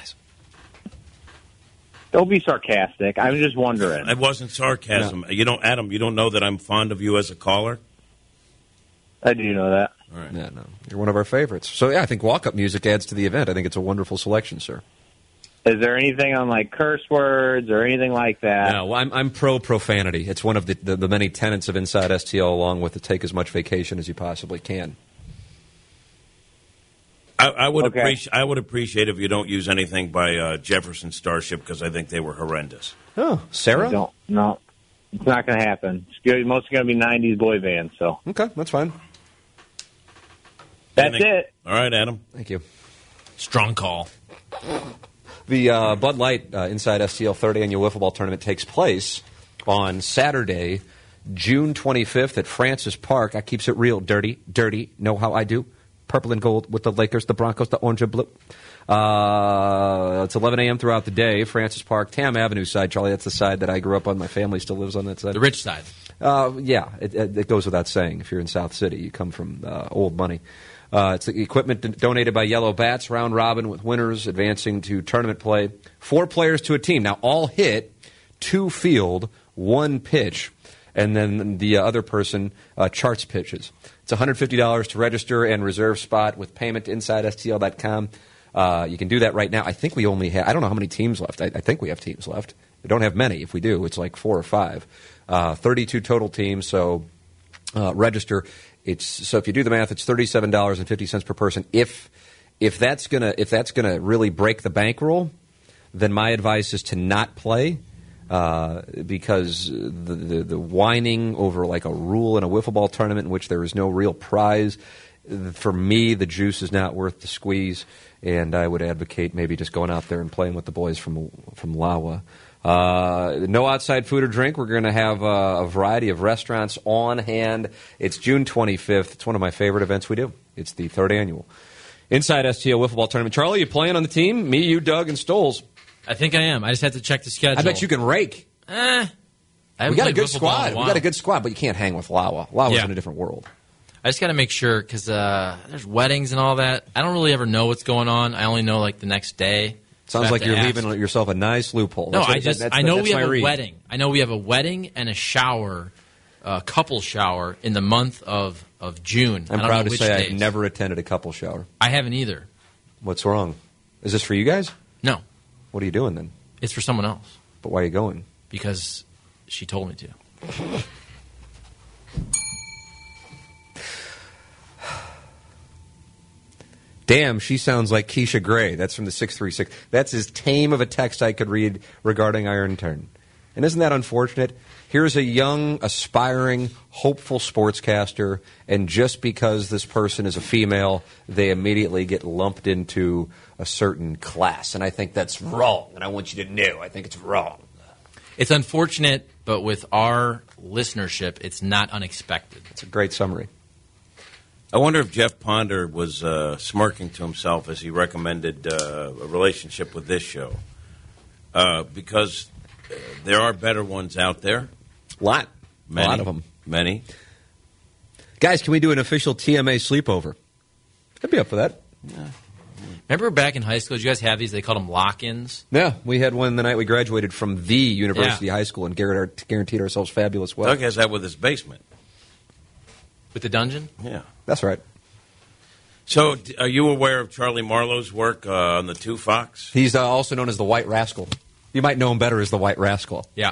Don't be sarcastic. I'm just wondering. It wasn't sarcasm. No. Adam, you don't know that I'm fond of you as a caller? I do know that. All right. Yeah, no. You're one of our favorites. So, yeah, I think walk-up music adds to the event. I think it's a wonderful selection, sir. Is there anything on, like, curse words or anything like that? No, I'm pro-profanity. It's one of the many tenets of Inside STL, along with the take as much vacation as you possibly can. I would appreciate if you don't use anything by Jefferson Starship because I think they were horrendous. Oh, Sarah? No, it's not going to happen. It's mostly going to be 90s boy bands, so. Okay, that's fine. That's it. All right, Adam. Thank you. Strong call. The Bud Light Inside STL 30 Annual Wiffle Ball Tournament takes place on Saturday, June 25th at Francis Park. I keeps it real dirty, know how I do. Purple and gold with the Lakers, the Broncos, the orange and blue. It's 11 a.m. throughout the day. Francis Park, Tam Avenue side, Charlie. That's the side that I grew up on. My family still lives on that side. The rich side. Yeah, it goes without saying. If you're in South City, you come from old money. It's the equipment donated by Yellow Bats, round robin with winners advancing to tournament play. 4 players to a team. Now, all hit, 2 field, 1 pitch, and then the other person charts pitches. It's $150 to register and reserve spot with payment to InsideSTL.com. You can do that right now. I think we only have, I don't know how many teams left. I think we have teams left. We don't have many. If we do, it's like 4 or 5. 32 total teams, so register. So if you do the math, it's $37.50 per person. If that's gonna really break the bankroll, then my advice is to not play. Because the whining over like a rule in a wiffle ball tournament in which there is no real prize, for me, the juice is not worth the squeeze, and I would advocate maybe just going out there and playing with the boys from Lawa. No outside food or drink. We're going to have a variety of restaurants on hand. It's June 25th. It's one of my favorite events we do. It's the 3rd annual Inside STL Wiffle Ball Tournament. Charlie, you playing on the team? Me, you, Doug, and Stoles. I think I am. I just have to check the schedule. I bet you can rake. We got a good squad. We got a good squad, but you can't hang with Lawa. Lawa's in a different world. I just got to make sure because there's weddings and all that. I don't really ever know what's going on. I only know like the next day. Sounds like you're leaving yourself a nice loophole. No, I know we have a wedding. I know we have a wedding and a shower, couple shower in the month of June. I'm proud to say I've never attended a couple shower. I haven't either. What's wrong? Is this for you guys? No. What are you doing then? It's for someone else. But why are you going? Because she told me to. Damn, she sounds like Keisha Gray. That's from the 636. That's as tame of a text I could read regarding Iron Turn. And isn't that unfortunate? Here's a young, aspiring, hopeful sportscaster, and just because this person is a female, they immediately get lumped into a certain class. And I think that's wrong, and I want you to know I think it's wrong. It's unfortunate, but with our listenership, it's not unexpected. It's a great summary. I wonder if Jeff Ponder was smirking to himself as he recommended a relationship with this show. Because there are better ones out there. A lot of them. Many. Guys, can we do an official TMA sleepover? I'd be up for that. Yeah. Remember back in high school, did you guys have these? They called them lock-ins? Yeah, we had one the night we graduated from the University High School and guaranteed ourselves fabulous wealth. Doug has that with his basement. With the dungeon? Yeah. That's right. So, are you aware of Charlie Marlowe's work on the 2 Fox? He's also known as the White Rascal. You might know him better as the White Rascal. Yeah.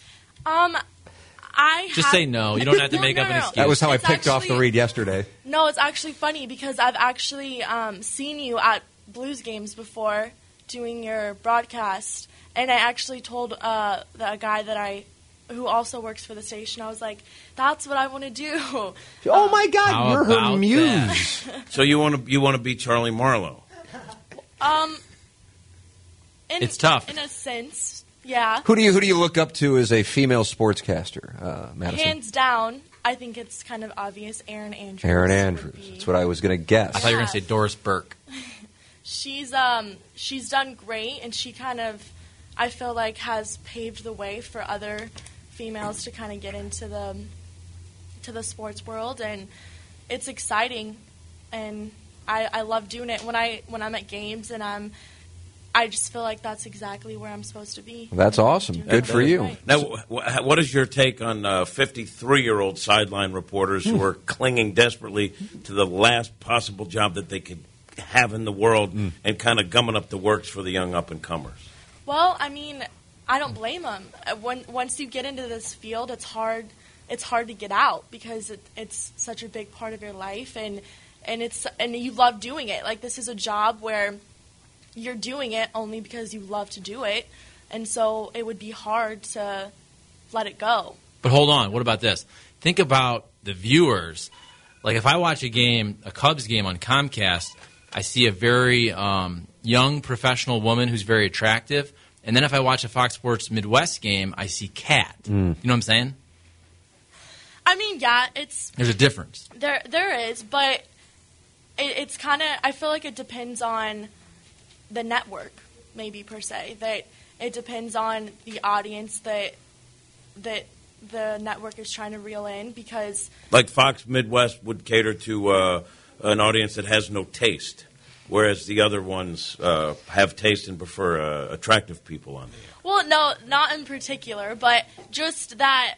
Just say no. You don't have to make up an excuse. That was how I picked off the read yesterday. No, it's actually funny because I've actually seen you at Blues games before doing your broadcast, and I actually told a guy who also works for the station, I was like, that's what I want to do. Oh my God, you're her muse. So you want to be Charlie Marlowe? It's tough. In a sense, yeah. Who do you look up to as a female sportscaster, Madison? Hands down, I think it's kind of obvious. Erin Andrews. Erin Andrews. That's what I was going to guess. I thought you were going to say Doris Burke. She's done great, and she kind of, I feel like, has paved the way for other females to kind of get into the sports world, and it's exciting, and I love doing it when I'm at games, and I just feel like that's exactly where I'm supposed to be. That's awesome. Good for you. Right. Now, what is your take on 53-year-old sideline reporters who are clinging desperately to the last possible job that they could have in the world and kind of gumming up the works for the young up-and-comers? Well, I mean, I don't blame them. Once you get into this field, it's hard to get out because it's such a big part of your life, and you love doing it. Like, this is a job where you're doing it only because you love to do it, and so it would be hard to let it go. But hold on, what about this? Think about the viewers. Like, if I watch a Cubs game on Comcast, I see a very young professional woman who's very attractive, and then if I watch a Fox Sports Midwest game, I see Kat. You know what I'm saying? I mean, yeah, there's a difference. There is, but it's kind of, I feel like it depends on the network, maybe per se. That it depends on the audience that the network is trying to reel in, because Like Fox Midwest would cater to an audience that has no taste, whereas the other ones have taste and prefer attractive people on the air. well, no, not in particular, but just that,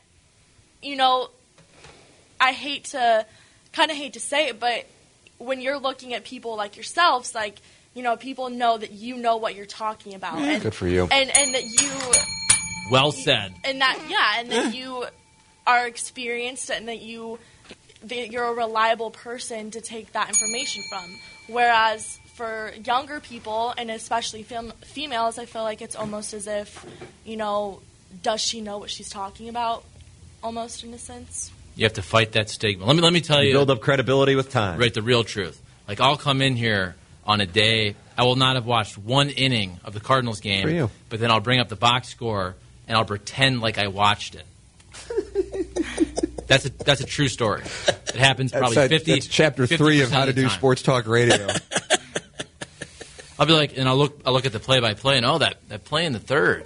I hate to say it, but when you're looking at people like yourselves, like, people know that you know what you're talking about. And, Good for you. And that you... Well said. And that you are experienced, and that you're a reliable person to take that information from. Whereas for younger people, and especially females, I feel like it's almost as if, does she know what she's talking about? Almost in a sense. You have to fight that stigma. Let me tell you. Build up credibility with time. Right, the real truth. Like, I'll come in here on a day, I will not have watched one inning of the Cardinals game, For you. but then I'll bring up the box score and I'll pretend like I watched it. That's a true story. It happens probably 50. That's chapter 3 of How to Do Sports Talk Radio. I'll be like, and I'll look at the play-by-play, and that play in the third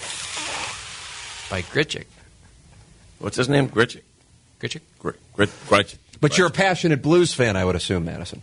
by Gritchick. What's his name? Gritchick? Gritchick? Gritchick. But you're a passionate blues fan, I would assume, Madison.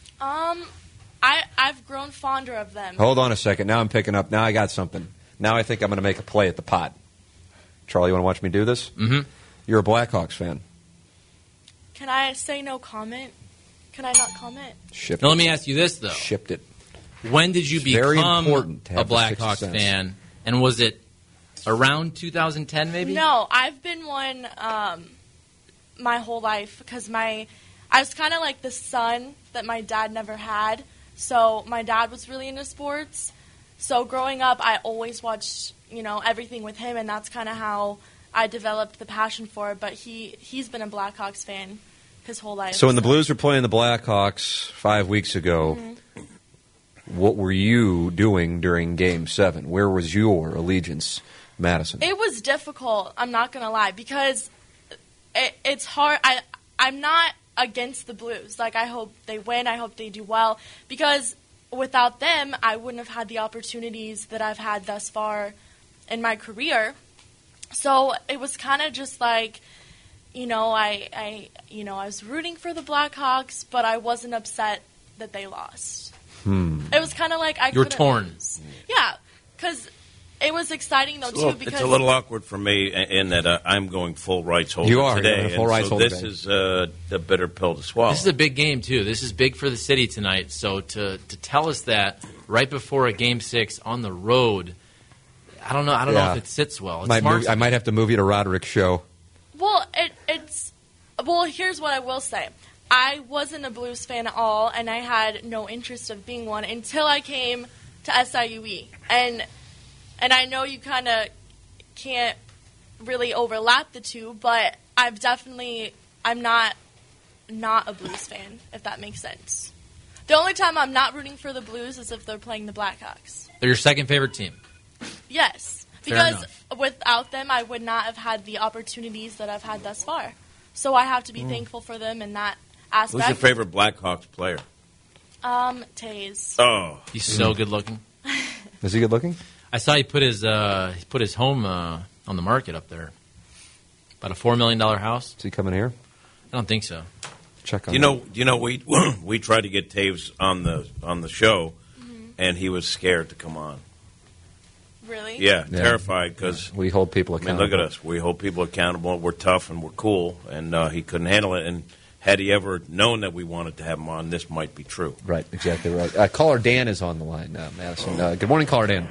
I've grown fonder of them. Hold on a second. Now I'm picking up. Now I got something. Now I think I'm going to make a play at the pot. Charlie, you want to watch me do this? Mm-hmm. You're a Blackhawks fan. Can I say no comment? Can I not comment? Shipped Now, it. let me ask you this, though. Shipped it. When did you It's very become important to a have the sixth Blackhawks sense. fan? And was it around 2010, maybe? No, I've been one my whole life, because I was kind of like the son that my dad never had. So my dad was really into sports. So growing up, I always watched, everything with him, and that's kind of how I developed the passion for it. But he's been a Blackhawks fan his whole life. So when the Blues were playing the Blackhawks 5 weeks ago, what were you doing during Game 7? Where was your allegiance, Madison? It was difficult, I'm not going to lie, because it's hard. I'm not against the Blues. Like, I hope they win. I hope they do well. Because without them, I wouldn't have had the opportunities that I've had thus far in my career. So it was kind of just like, I was rooting for the Blackhawks, but I wasn't upset that they lost. It was kind of like I You were couldn't torn. lose. Yeah, because it was exciting, though, too, because... It's a little awkward for me in that I'm going full rights holder You are. today. You're a full and rights so holder this today. is a bitter pill to swallow. This is a big game, too. This is big for the city tonight. So to tell us that right before a Game 6 on the road, I don't know if it sits well. It's smart. I might have to move you to Roderick's show. Well, here's what I will say. I wasn't a Blues fan at all, and I had no interest of being one until I came to SIUE. And I know you kind of can't really overlap the two, but I'm not a Blues fan, if that makes sense. The only time I'm not rooting for the Blues is if they're playing the Blackhawks. They're your second favorite team. Yes, Fair because enough. without them, I would not have had the opportunities that I've had thus far. So I have to be thankful for them in that aspect. Who's your favorite Blackhawks player? Taze. Oh, He's so good looking. Is he good looking? I saw he put his home on the market up there. About a $4 million house. Is he coming here? I don't think so. Check on we tried to get Taves on the show, and he was scared to come on. Really? Yeah, terrified because we hold people accountable. look at us. We hold people accountable. We're tough and we're cool, and he couldn't handle it. And had he ever known that we wanted to have him on, this might be true. Right, exactly right. Caller Dan is on the line, Madison. Good morning, Caller Dan.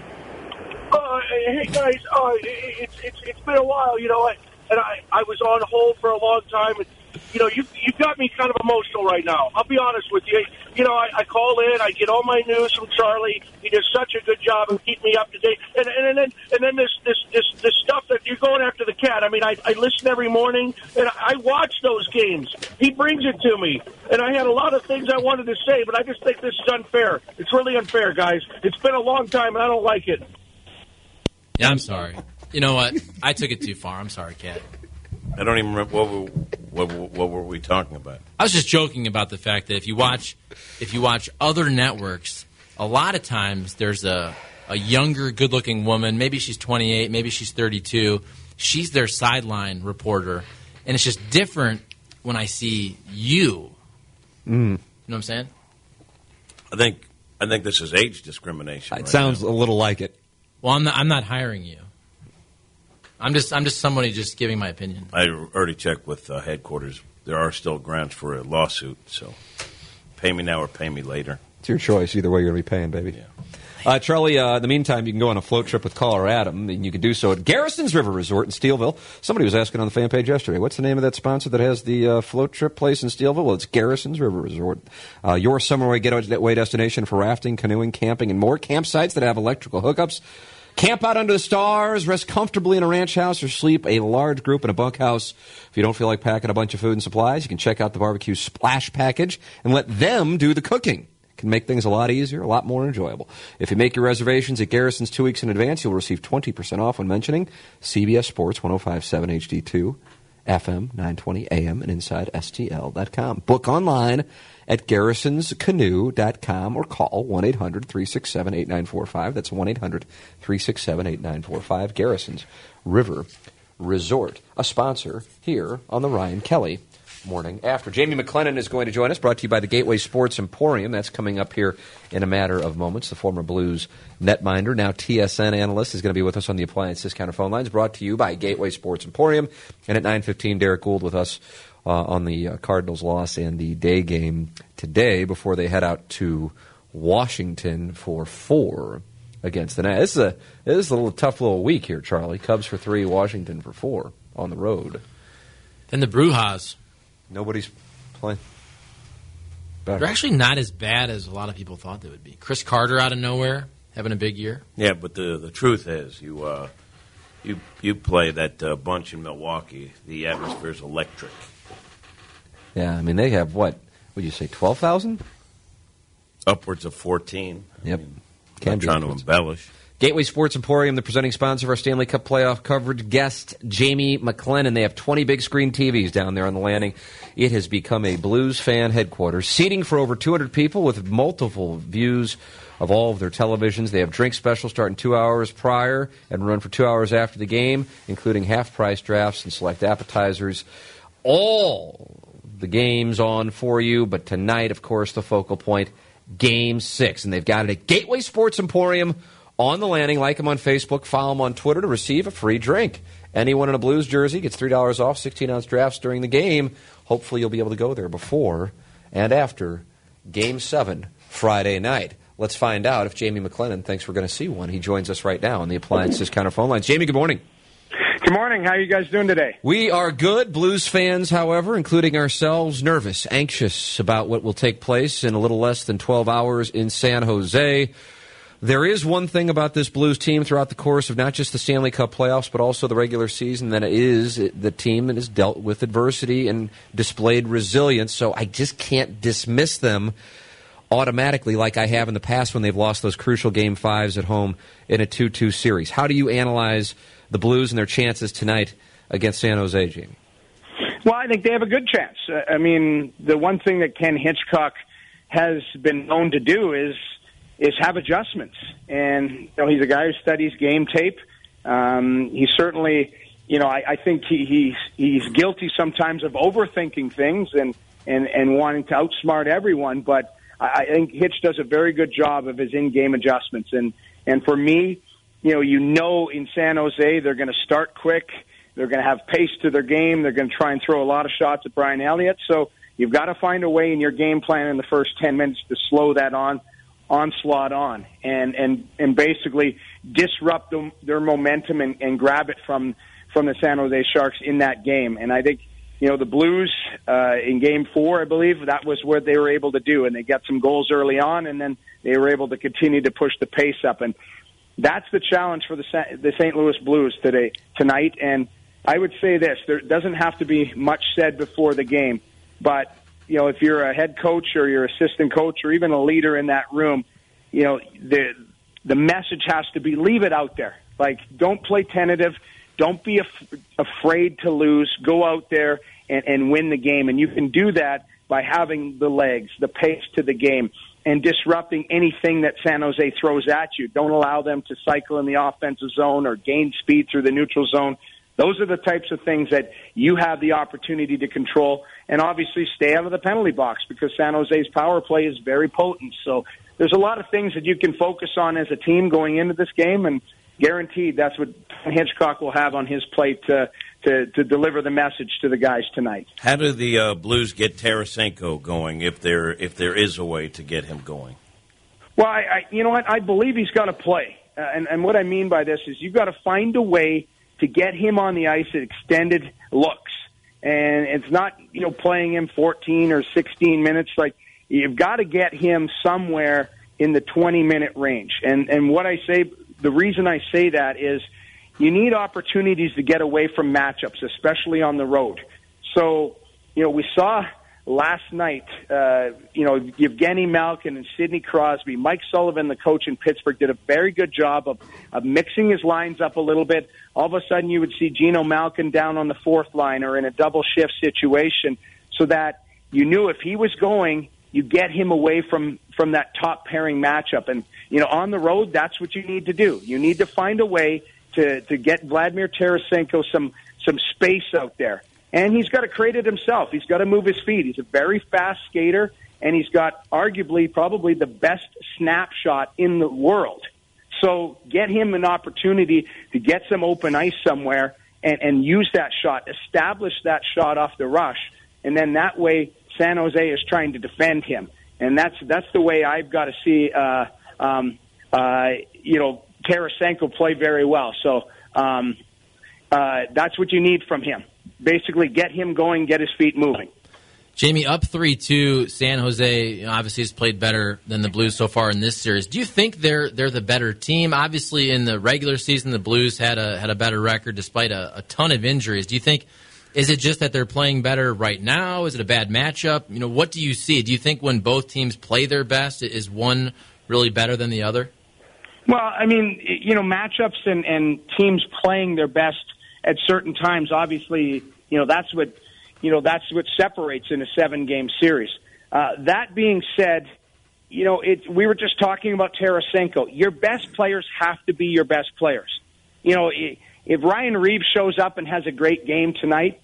Hey guys, it's been a while, and I was on hold for a long time, and you've got me kind of emotional right now. I'll be honest with you. I call in, I get all my news from Charlie. He does such a good job of keeping me up to date. And then this stuff that you're going after the cat. I mean, I listen every morning and I watch those games. He brings it to me, and I had a lot of things I wanted to say, but I just think this is unfair. It's really unfair, guys. It's been a long time, and I don't like it. Yeah, I'm sorry. You know what? I took it too far. I'm sorry, Kat. I don't even remember what were we talking about. I was just joking about the fact that if you watch other networks, a lot of times there's a younger, good-looking woman. Maybe she's 28, maybe she's 32. She's their sideline reporter, and it's just different when I see you. You know what I'm saying? I think this is age discrimination. It sounds a little like it. Well, I'm not hiring you. I'm just somebody just giving my opinion. I already checked with headquarters. There are still grounds for a lawsuit, so pay me now or pay me later. It's your choice. Either way, you're going to be paying, baby. Yeah. Charlie, in the meantime, you can go on a float trip with Caller Adam, and you can do so at Garrison's River Resort in Steelville. Somebody was asking on the fan page yesterday, what's the name of that sponsor that has the float trip place in Steelville? Well, it's Garrison's River Resort. Your summer getaway destination for rafting, canoeing, camping, and more. Campsites that have electrical hookups. Camp out under the stars, rest comfortably in a ranch house, or sleep a large group in a bunkhouse. If you don't feel like packing a bunch of food and supplies, you can check out the barbecue splash package and let them do the cooking. It can make things a lot easier, a lot more enjoyable. If you make your reservations at Garrison's 2 weeks in advance, you'll receive 20% off when mentioning CBS Sports 105.7 HD2, FM 920 AM, and inside STL.com. Book online at garrisonscanoe.com or call 1-800-367-8945. That's 1-800-367-8945. Garrison's River Resort, a sponsor here on the Ryan Kelly Morning After. Jamie McLennan is going to join us, brought to you by the Gateway Sports Emporium. That's coming up here in a matter of moments. The former Blues netminder, now TSN analyst, is going to be with us on the Appliance Discounter phone lines, brought to you by Gateway Sports Emporium. And at 9:15, Derek Gould with us on the Cardinals' loss and the day game today before they head out to Washington for 4 against the Nats. This is a tough little week here, Charlie. Cubs for 3, Washington for 4 on the road. Then the Brujas. Nobody's playing better. They're actually not as bad as a lot of people thought they would be. Chris Carter out of nowhere, having a big year. Yeah, but the truth is, you play that bunch in Milwaukee, the atmosphere is electric. Yeah, I mean, they have, what would you say, 12,000? Upwards of 14. Yep. I'm trying to embellish. Gateway Sports Emporium, the presenting sponsor of our Stanley Cup playoff coverage. Guest Jamie McLennan. They have 20 big screen TVs down there on the landing. It has become a Blues fan headquarters, seating for over 200 people with multiple views of all of their televisions. They have drink specials starting 2 hours prior and run for 2 hours after the game, including half-price drafts and select appetizers. All the games on for you, but tonight, of course, the focal point, Game 6. And they've got it at Gateway Sports Emporium on the landing. Like them on Facebook, follow them on Twitter to receive a free drink. Anyone in a Blues jersey gets $3 off 16-ounce drafts during the game. Hopefully you'll be able to go there before and after Game 7 Friday night. Let's find out if Jamie McLennan thinks we're going to see one. He joins us right now on the Appliance Discounter phone lines. Jamie, good morning. Good morning. How are you guys doing today? We are good. Blues fans, however, including ourselves, nervous, anxious about what will take place in a little less than 12 hours in San Jose. There is one thing about this Blues team throughout the course of not just the Stanley Cup playoffs, but also the regular season, that it is the team that has dealt with adversity and displayed resilience. So I just can't dismiss them automatically like I have in the past when they've lost those crucial Game 5s at home in a 2-2 series. How do you analyze the Blues and their chances tonight against San Jose, Jamie? Well, I think they have a good chance. I mean, the one thing that Ken Hitchcock has been known to do is have adjustments. And he's a guy who studies game tape. He's certainly, I think he's guilty sometimes of overthinking things and wanting to outsmart everyone. But I think Hitch does a very good job of his in-game adjustments. And for me, in San Jose, they're going to start quick. They're going to have pace to their game. They're going to try and throw a lot of shots at Brian Elliott. So you've got to find a way in your game plan in the first 10 minutes to slow that onslaught on and basically disrupt their momentum and grab it from the San Jose Sharks in that game. And I think, the Blues in Game 4, I believe, that was what they were able to do. And they got some goals early on, and then they were able to continue to push the pace up. And that's the challenge for the St. Louis Blues tonight. And I would say this, there doesn't have to be much said before the game, but if you're a head coach or your assistant coach or even a leader in that room, the message has to be, leave it out there. Like, don't play tentative. Don't be afraid to lose. Go out there and win the game. And you can do that by having the legs, the pace to the game, and disrupting anything that San Jose throws at you. Don't allow them to cycle in the offensive zone or gain speed through the neutral zone. Those are the types of things that you have the opportunity to control, and obviously stay out of the penalty box because San Jose's power play is very potent. So there's a lot of things that you can focus on as a team going into this game, and guaranteed that's what Hitchcock will have on his plate to deliver the message to the guys tonight. How do the Blues get Tarasenko going if there is a way to get him going? Well, you know what? I believe he's got to play. And what I mean by this is you've got to find a way to get him on the ice at extended looks. And it's not, playing him 14 or 16 minutes. Like, you've got to get him somewhere in the 20-minute range. And what I say, the reason I say that is you need opportunities to get away from matchups, especially on the road. So, we saw last night, Evgeny Malkin and Sidney Crosby, Mike Sullivan, the coach in Pittsburgh, did a very good job of mixing his lines up a little bit. All of a sudden you would see Geno Malkin down on the fourth line or in a double shift situation so that you knew if he was going, you get him away from that top pairing matchup. And, on the road, that's what you need to do. You need to find a way to get Vladimir Tarasenko some space out there. And he's got to create it himself. He's got to move his feet. He's a very fast skater, and he's got arguably probably the best snapshot in the world. So get him an opportunity to get some open ice somewhere and use that shot, establish that shot off the rush, and then that way San Jose is trying to defend him. And that's the way I've got to see Tarasenko play very well. So that's what you need from him. Basically, get him going, get his feet moving. Jamie, up 3-2, San Jose obviously has played better than the Blues so far in this series. Do you think they're the better team? Obviously, in the regular season, the Blues had a better record despite a ton of injuries. Do you think, is it just that they're playing better right now? Is it a bad matchup? What do you see? Do you think when both teams play their best, is one really better than the other? Well, I mean, matchups and teams playing their best at certain times, obviously, that's what separates in a 7-game series. That being said, we were just talking about Tarasenko. Your best players have to be your best players. If Ryan Reeves shows up and has a great game tonight,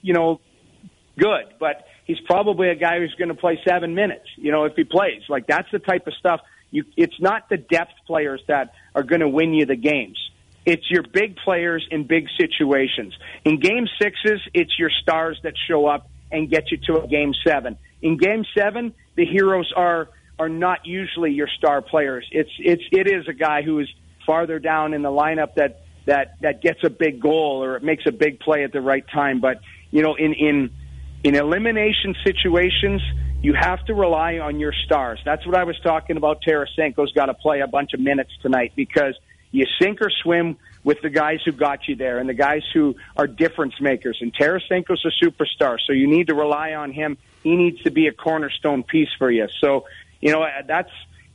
good. But he's probably a guy who's going to play 7 minutes, if he plays. Like, that's the type of stuff. It's not the depth players that are going to win you the games. It's your big players in big situations. In Game 6s, it's your stars that show up and get you to a Game 7. In Game 7, the heroes are not usually your star players. It is a guy who is farther down in the lineup that gets a big goal or makes a big play at the right time. But in elimination situations, you have to rely on your stars. That's what I was talking about. Tarasenko's got to play a bunch of minutes tonight because you sink or swim with the guys who got you there and the guys who are difference makers. And Tarasenko's a superstar, so you need to rely on him. He needs to be a cornerstone piece for you. So, that's,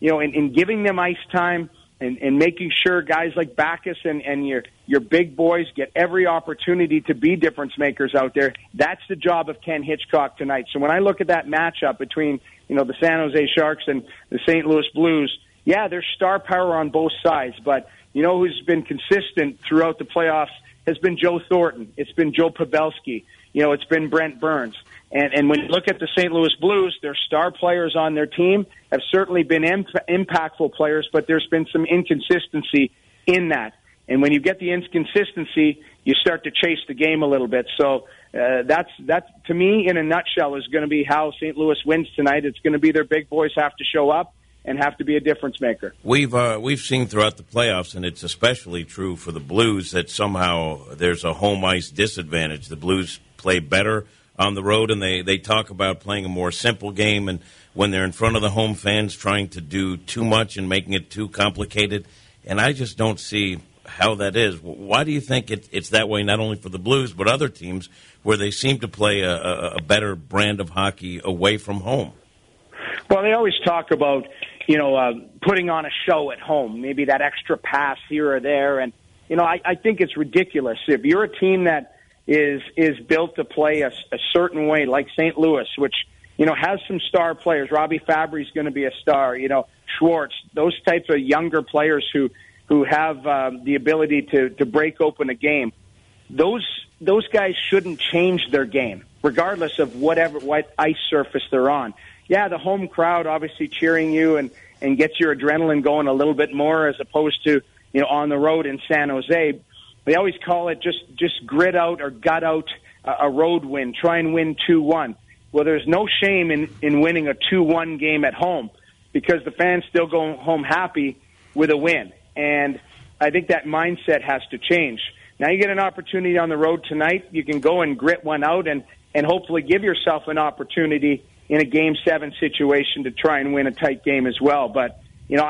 in giving them ice time and making sure guys like Backes and your big boys get every opportunity to be difference makers out there, that's the job of Ken Hitchcock tonight. So when I look at that matchup between, the San Jose Sharks and the St. Louis Blues, yeah, there's star power on both sides, but who's been consistent throughout the playoffs has been Joe Thornton. It's been Joe Pavelski. It's been Brent Burns. And when you look at the St. Louis Blues, their star players on their team have certainly been impactful players, but there's been some inconsistency in that. And when you get the inconsistency, you start to chase the game a little bit. So that's to me, in a nutshell, is going to be how St. Louis wins tonight. It's going to be their big boys have to show up and have to be a difference maker. We've seen throughout the playoffs, and it's especially true for the Blues, that somehow there's a home ice disadvantage. The Blues play better on the road, and they talk about playing a more simple game, and when they're in front of the home fans trying to do too much and making it too complicated. And I just don't see how that is. Why do you think it's that way, not only for the Blues, but other teams where they seem to play a better brand of hockey away from home? Well, they always talk about, putting on a show at home, maybe that extra pass here or there. And, I think it's ridiculous. If you're a team that is built to play a certain way, like St. Louis, which, has some star players. Robbie Fabry's going to be a star. Schwartz, those types of younger players who have the ability to break open a game. Those guys shouldn't change their game, regardless of what ice surface they're on. Yeah, the home crowd obviously cheering you and gets your adrenaline going a little bit more, as opposed to on the road in San Jose. They always call it just grit out or gut out a road win. Try and win 2-1. Well, there's no shame in winning a 2-1 game at home, because the fans still go home happy with a win. And I think that mindset has to change. Now you get an opportunity on the road tonight. You can go and grit one out and hopefully give yourself an opportunity in a Game 7 situation to try and win a tight game as well. But,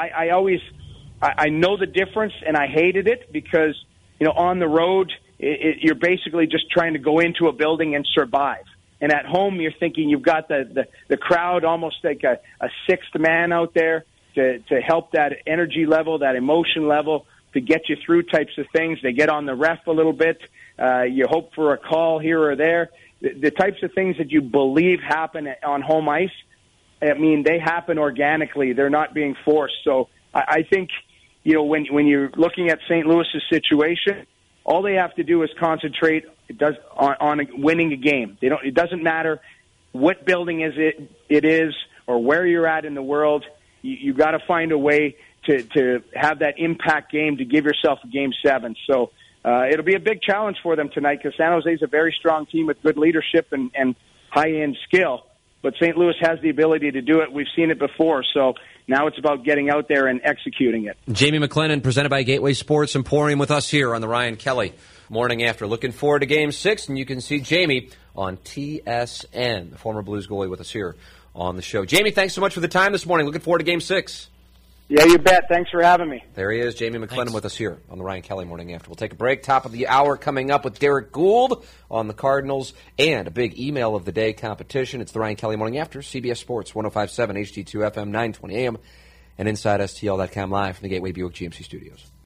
I know the difference, and I hated it because, on the road, you're basically just trying to go into a building and survive. And at home, you're thinking you've got the crowd almost like a sixth man out there to help that energy level, that emotion level, to get you through types of things. They get on the ref a little bit. You hope for a call here or there. The types of things that you believe happen on home ice, they happen organically. They're not being forced. So I think, when you're looking at St. Louis's situation, all they have to do is concentrate on winning a game. It doesn't matter what building it is or where you're at in the world. You got to find a way to have that impact game to give yourself a Game 7. So it'll be a big challenge for them tonight, because San Jose is a very strong team with good leadership and high-end skill. But St. Louis has the ability to do it. We've seen it before. So now it's about getting out there and executing it. Jamie McLennan, presented by Gateway Sports Emporium, with us here on the Ryan Kelly Morning After. Looking forward to Game 6, and you can see Jamie on TSN, the former Blues goalie, with us here on the show. Jamie, thanks so much for the time this morning. Looking forward to Game 6. Yeah, you bet. Thanks for having me. There he is, Jamie McLennan, with us here on the Ryan Kelly Morning After. We'll take a break. Top of the hour coming up with Derek Gould on the Cardinals, and a big email of the day competition. It's the Ryan Kelly Morning After, CBS Sports, 105.7 HD2 FM, 920 AM, and InsideSTL.com live from the Gateway Buick GMC Studios.